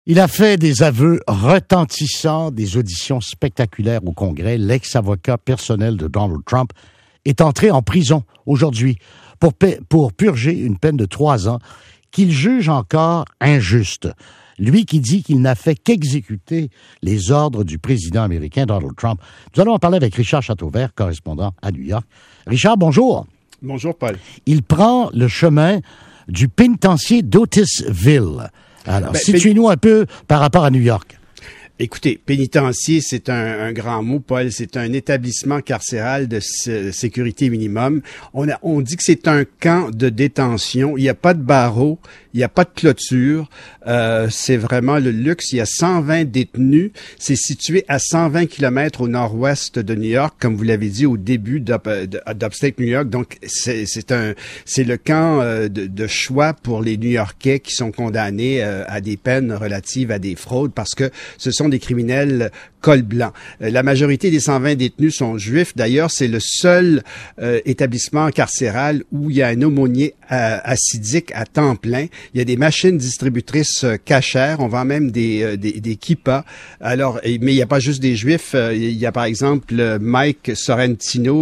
Il a fait des aveux retentissants, des auditions spectaculaires au Congrès. L'ex-avocat personnel de Donald Trump est entré en prison aujourd'hui pour purger une peine de 3 ans qu'il juge encore injuste. Lui qui dit qu'il n'a fait qu'exécuter les ordres du président américain Donald Trump. Nous allons en parler avec Richard Chateauvert, correspondant à New York. Richard, bonjour. Bonjour, Paul. Il prend le chemin du pénitencier d'Otisville. Alors, situez-nous un peu par rapport à New York. Écoutez, pénitencier, c'est un grand mot, Paul. C'est un établissement carcéral de sécurité minimum. On dit que c'est un camp de détention. Il n'y a pas de barreaux, il n'y a pas de clôture. C'est vraiment le luxe. Il y a 120 détenus. C'est situé à 120 kilomètres au nord-ouest de New York, comme vous l'avez dit au début d'Upstate New York. Donc, c'est le camp de choix pour les New-Yorkais qui sont condamnés à des peines relatives à des fraudes parce que ce sont des criminels col blanc. La majorité des 120 détenus sont juifs. D'ailleurs, c'est le seul établissement carcéral où il y a un aumônier assidique à temps plein. Il y a des machines distributrices cachères. On vend même des kippas. Alors, mais il n'y a pas juste des juifs. Il y a par exemple Mike Sorrentino,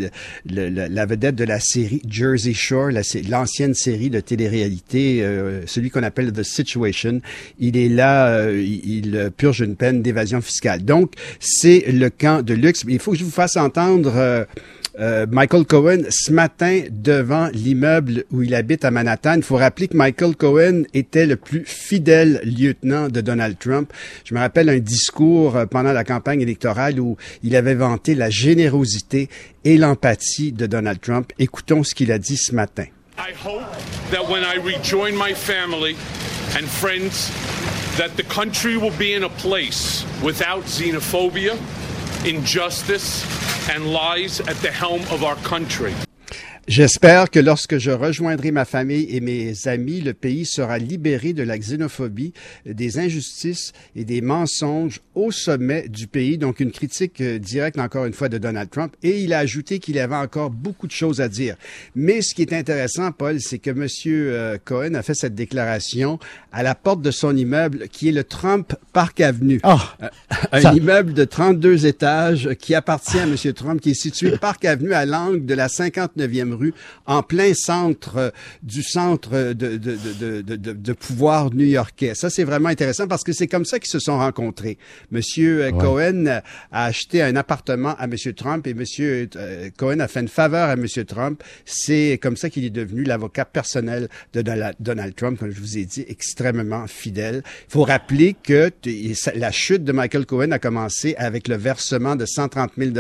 la vedette de la série Jersey Shore, l'ancienne série de télé-réalité, celui qu'on appelle The Situation. Il est là, il purge une peine d'évasion fiscale. Donc, c'est le camp de luxe. Il faut que je vous fasse entendre Michael Cohen ce matin devant l'immeuble où il habite à Manhattan. Il faut rappeler que Michael Cohen était le plus fidèle lieutenant de Donald Trump. Je me rappelle un discours pendant la campagne électorale où il avait vanté la générosité et l'empathie de Donald Trump. Écoutons ce qu'il a dit ce matin. I hope that when I rejoin my family and friends, that the country will be in a place without xenophobia, injustice, and lies at the helm of our country. J'espère que lorsque je rejoindrai ma famille et mes amis, le pays sera libéré de la xénophobie, des injustices et des mensonges au sommet du pays. Donc, une critique directe, encore une fois, de Donald Trump. Et il a ajouté qu'il avait encore beaucoup de choses à dire. Mais ce qui est intéressant, Paul, c'est que M. Cohen a fait cette déclaration à la porte de son immeuble, qui est le Trump Park Avenue. Un immeuble de 32 étages qui appartient à M. Trump, qui est situé Park Avenue à l'angle de la 59e rue, en plein centre du centre de pouvoir new-yorkais. Ça, c'est vraiment intéressant parce que c'est comme ça qu'ils se sont rencontrés. Monsieur Cohen a acheté un appartement à Monsieur Trump et Monsieur Cohen a fait une faveur à Monsieur Trump. C'est comme ça qu'il est devenu l'avocat personnel de Donald Trump, comme je vous ai dit, extrêmement fidèle. Il faut rappeler que la chute de Michael Cohen a commencé avec le versement de $130 000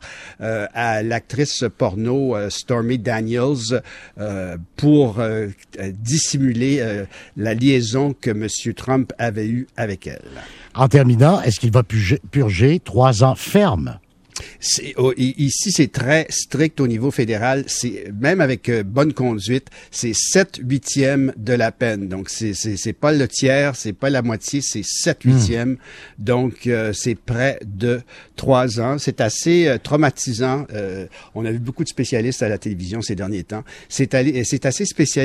à l'actrice porno Stormy Daniels pour dissimuler la liaison que M. Trump avait eue avec elle. En terminant, est-ce qu'il va purger 3 ans ferme? Ici, c'est très strict au niveau fédéral. C'est même avec bonne conduite, c'est 7/8 de la peine. Donc, c'est pas le tiers, c'est pas la moitié, c'est 7/8. Donc, c'est près de 3 ans. C'est assez traumatisant. On a vu beaucoup de spécialistes à la télévision ces derniers temps. C'est assez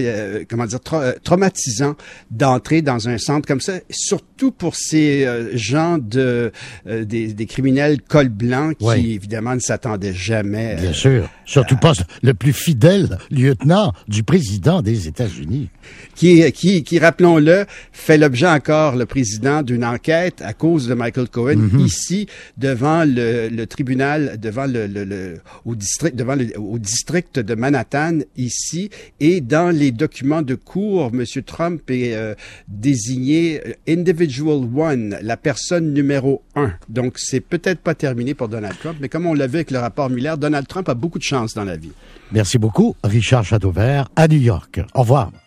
traumatisant d'entrer dans un centre comme ça, surtout pour ces gens des criminels col blanc qui évidemment ne s'attendait jamais. Bien sûr. Surtout pas le plus fidèle lieutenant du président des États-Unis. Qui, rappelons-le, fait l'objet encore, le président, d'une enquête à cause de Michael Cohen, ici, devant le tribunal, au district de Manhattan, ici, et dans les documents de cour, M. Trump est désigné Individual One, la personne numéro 1. Donc, c'est peut-être pas terminé pour Donald Trump, mais comme on l'a vu avec le rapport Mueller, Donald Trump a beaucoup de chance dans la vie. Merci beaucoup, Richard Chateauvert, à New York. Au revoir.